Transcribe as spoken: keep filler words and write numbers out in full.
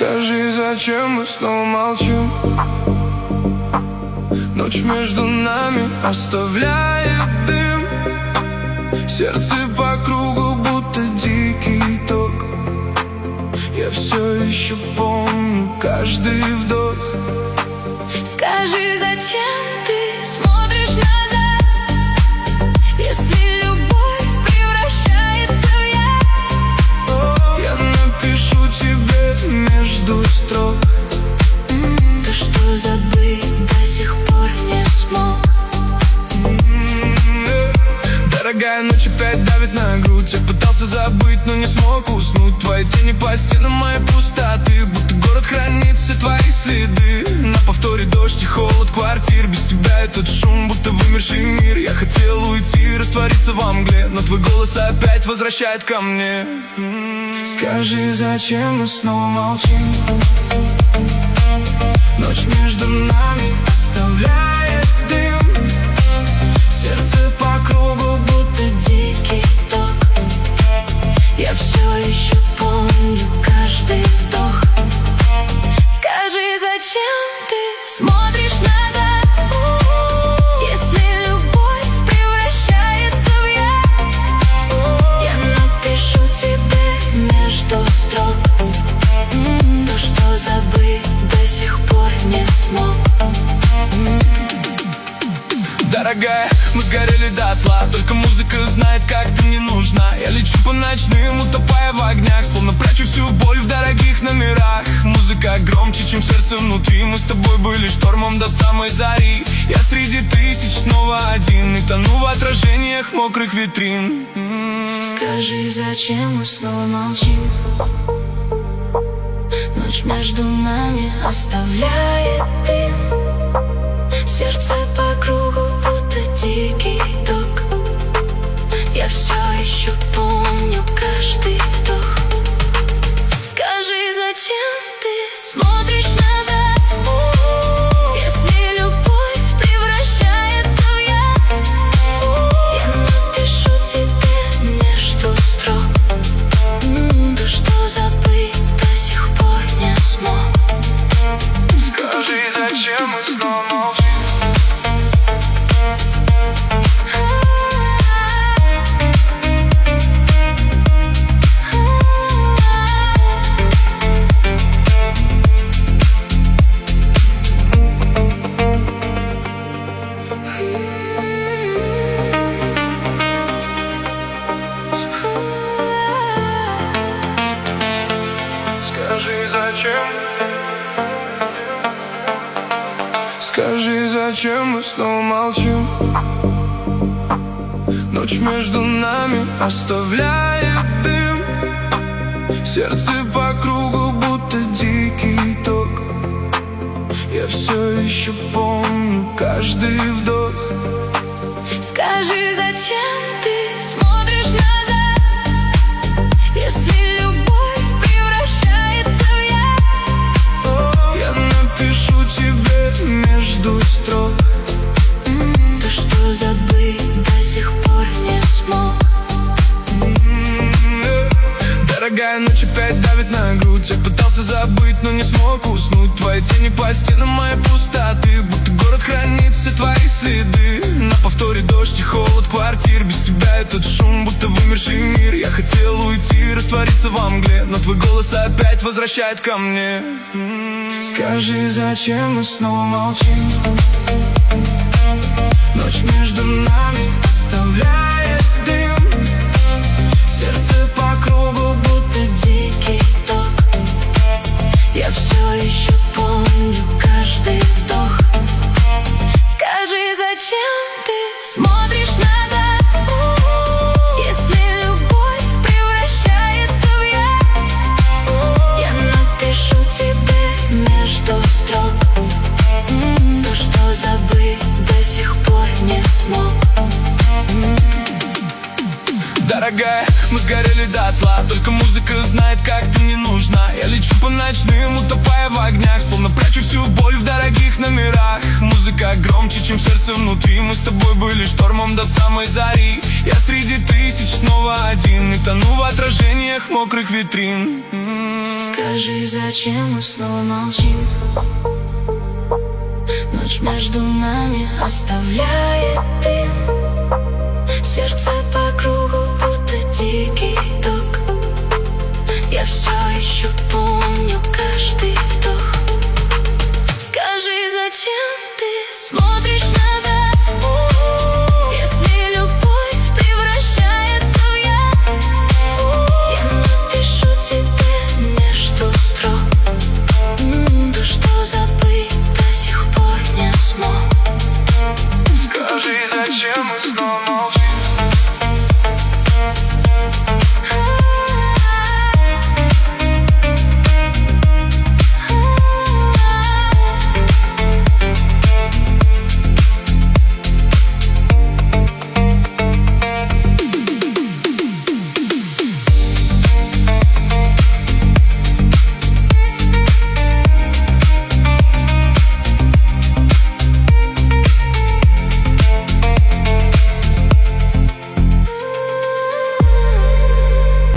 Скажи, зачем мы снова молчим? Ночь между нами оставляет дым. Сердце по кругу, будто дикий ток. Я все еще помню каждый вдох. Скажи, зачем ты смотришь назад, если любовь превращается в яд? Я напишу тебе между строк. М-м, то, что забыть до сих пор не смог. М-м-м. Дорогая, ночь опять давит на грудь. Я пытался забыть, но не смог уснуть. Твои тени по стенам моей пустоты, будто город хранит все твои следы. На повторе дождь и холод квартир. Без тебя этот шум, будто вымерший мир. Я хотел уйти, раствориться во мгле, но твой голос опять возвращает ко мне. Скажи, зачем мы снова молчим? Ночь между нами оставляет дым. Сердце по кругу, будто дикий ток. Я все еще помню каждый вдох. Скажи, зачем ты смотришь назад, если любовь превращается в яд? Я напишу тебе между строк. М-м, то, что забыть до сих пор не смог. Дорогая, мы сгорели дотла, только музыка знает, как ты мне нужна. Я лечу по ночным, утопая в огнях, словно прячу всю боль в дорогих номерах. Музыка громче, чем сердце внутри. Мы с тобой были штормом до самой зари. Я среди тысяч снова один, и тону в отражениях мокрых витрин. Скажи, зачем мы снова молчим? Ночь между нами оставляет дым. Сердце по кругу, будто дикий ток. Я все еще помню каждый вдох. Скажи, зачем ты смотришь назад, если любовь превращается в яд? Я напишу тебе между строк. М-м, то, что забыть до сих пор не смог. Скажи, зачем мы снова молчим? Скажи, зачем? Скажи, зачем мы снова молчим? Ночь между нами оставляет дым. Сердце по кругу, будто дикий ток. Я все еще помню каждый вдох. Скажи, зачем ты смотришь назад, если любовь превращается в яд? Я напишу тебе между строк. М-м, то, что забыть до сих пор не смог. М-м-м. Дорогая, ночь опять давит на грудь. Я пытался забыть, но не смог уснуть. Твои тени по стенам моей пустоты, будто город хранит все твои следы. На повторе дождь и холод квартир. Без тебя этот шум, будто вымерший мир. Я хотел уйти, раствориться во мгле, но твой голос опять возвращает ко мне. Скажи, зачем мы снова молчим? Ночь между нами оставляет дым. Сердце по кругу, будто дикий ток. Я все еще помню каждый вдох. Скажи, зачем ты смотришь назад, если любовь превращается в яд? Я напишу тебе между строк. М-м, то, что забыть до сих пор не смог. Дорогая, мы сгорели дотла, только музыка знает, как ты мне нужна. Я лечу по ночным, утопая в огнях, словно прячу всю боль в дорогих номерах. Музыка громче, чем сердце внутри. Мы с тобой были штормом до самой зари. Я среди тысяч снова один, и тону в отражениях мокрых витрин. Скажи, Скажи, зачем мы снова молчим? Ночь между нами оставляет дым. Сердце по кругу, будто дикий ток. Я все еще помню каждый вдох. Скажи, зачем?